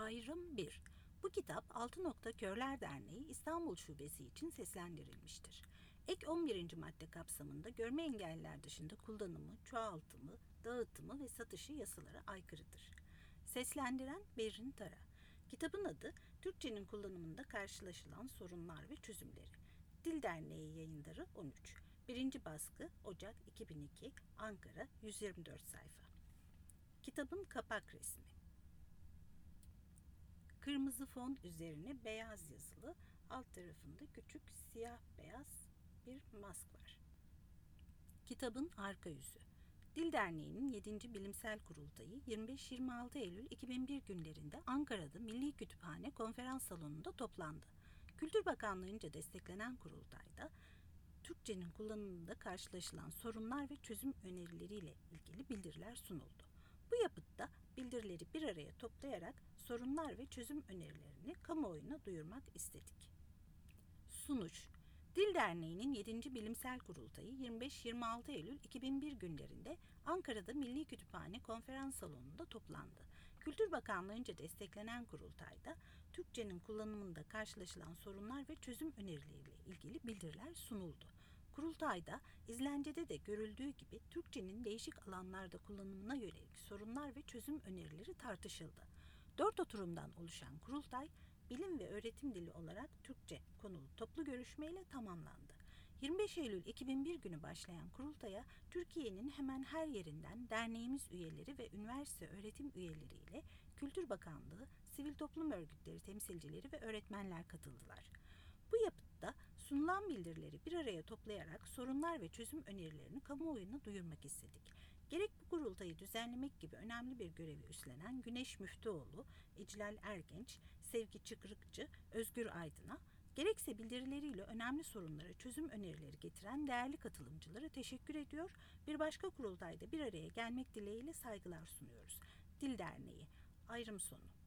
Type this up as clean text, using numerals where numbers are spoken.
Ayrım 1. Bu kitap Altı Körler Derneği İstanbul Şubesi için seslendirilmiştir. Ek 11. madde kapsamında görme engelliler dışında kullanımı, çoğaltımı, dağıtımı ve satışı yasalara aykırıdır. Seslendiren Berrin Tara. Kitabın adı Türkçenin kullanımında karşılaşılan sorunlar ve çözümleri. Dil Derneği Yayınları 13. 1. baskı Ocak 2002 Ankara 124 sayfa. Kitabın kapak resmi. Kırmızı fon üzerine beyaz yazılı, alt tarafında küçük siyah beyaz bir mask var. Kitabın arka yüzü. Dil Derneği'nin 7. Bilimsel Kurultayı 25-26 Eylül 2001 günlerinde Ankara'da Milli Kütüphane Konferans Salonu'nda toplandı. Kültür Bakanlığı'nca desteklenen kurultayda Türkçenin kullanımında karşılaşılan sorunlar ve çözüm önerileriyle ilgili bildiriler sunuldu. Bu yapıtta bildirileri bir araya toplayarak sorunlar ve çözüm önerilerini kamuoyuna duyurmak istedik. Sunuş. Dil Derneği'nin 7. Bilimsel Kurultayı 25-26 Eylül 2001 günlerinde Ankara'da Milli Kütüphane Konferans Salonu'nda toplandı. Kültür Bakanlığı'nca desteklenen kurultayda Türkçenin kullanımında karşılaşılan sorunlar ve çözüm önerileriyle ilgili bildiriler sunuldu. Kurultayda izlencede de görüldüğü gibi Türkçenin değişik alanlarda kullanımına yönelik sorunlar ve çözüm önerileri tartışıldı. 4 oturumdan oluşan kurultay, bilim ve öğretim dili olarak Türkçe konulu toplu görüşmeyle tamamlandı. 25 Eylül 2001 günü başlayan kurultaya Türkiye'nin hemen her yerinden derneğimiz üyeleri ve üniversite öğretim üyeleriyle Kültür Bakanlığı, sivil toplum örgütleri temsilcileri ve öğretmenler katıldılar. Bu yapıtta sunulan bildirileri bir araya toplayarak sorunlar ve çözüm önerilerini kamuoyuna duyurmak istedik. Gerek bu kurultayı düzenlemek gibi önemli bir görevi üstlenen Güneş Müftüoğlu, İclal Ergenç, Sevgi Çıkrıkçı, Özgür Aydın'a, gerekse bildirileriyle önemli sorunlara çözüm önerileri getiren değerli katılımcılara teşekkür ediyor, bir başka kurultayda bir araya gelmek dileğiyle saygılar sunuyoruz. Dil Derneği, ayrım sonu.